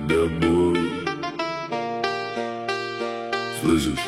тобой. Слышишь?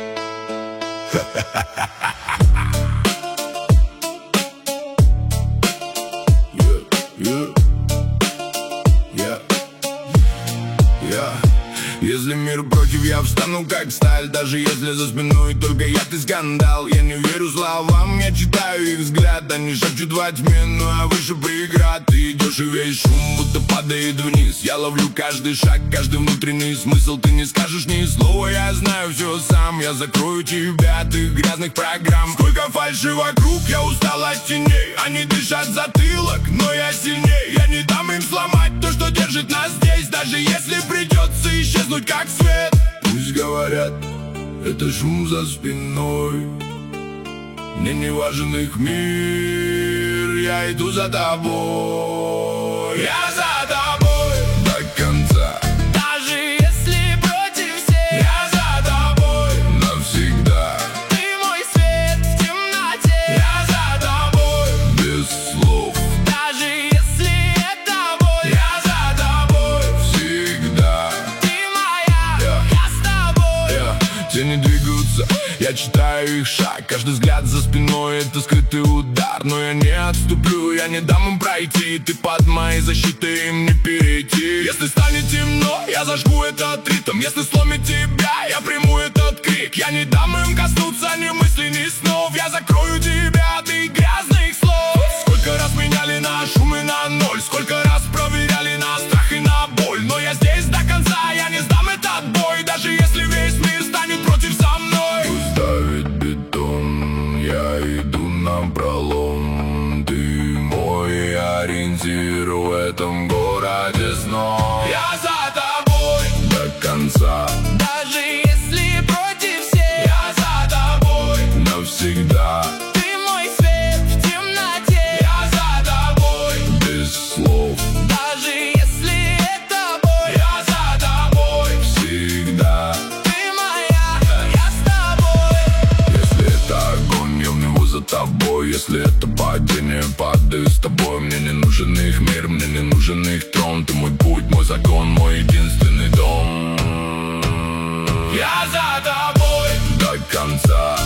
Если мир против, я встану как сталь. Даже если за спиной только я, ты скандал. Я не верю словам, я читаю их взгляд. Они шепчут во тьме, но я выше преград. Ты идешь и весь шум будто падает вниз. Я ловлю каждый шаг, каждый внутренний смысл. Ты не скажешь ни слова, я знаю все сам. Я закрою тебя от их грязных программ. Сколько фальши вокруг, я устал от теней. Они дышат в затылок, но я сильней. Я не дам им сломать то, что держит нас здесь. Даже если придется исчезнуть как свет. Пусть говорят, это шум за спиной. Мне не важен их мир. Я иду за тобой. Я за тобой до конца. Даже если против всех, Я за тобой навсегда. ты мой свет в темноте. Я за тобой без слов. Даже если это боль, Я за тобой всегда. ты моя, я с тобой. Тени двигаются, я читаю их шаг. Каждый взгляд за спиной — это скрытый удар. Но я не отступлю, я не дам им пройти. Ты под моей защитой, им не перейти. Если станет темно, я зажгу этот ритм. Если сломит тебя, я приму этот крик. Я не дам им коснуться ни мыслей, ни снов. Я закрою тебя от их грязных слов. Сколько раз меняли на шум и на ноль. Сколько раз проверяли на страх и на боль. Но я здесь до конца, я не сдам этот бой. Даже если весь мир станет против со мной. Пусть давит бетон, я иду напролом. Ты мой ориентир в этом городе снов. Я за тобой до конца. Даже если против всех, Я за тобой навсегда. ты мой свет в темноте. Я за тобой без слов. Даже если это боль, Я за тобой всегда. ты моя, я с тобой. Если это огонь, я в него за тобой. Если это падение, падаю с тобой. Мне не нужен их мир, мне не нужен их трон. Ты мой путь, мой закон, мой единственный дом. Я за тобой до конца.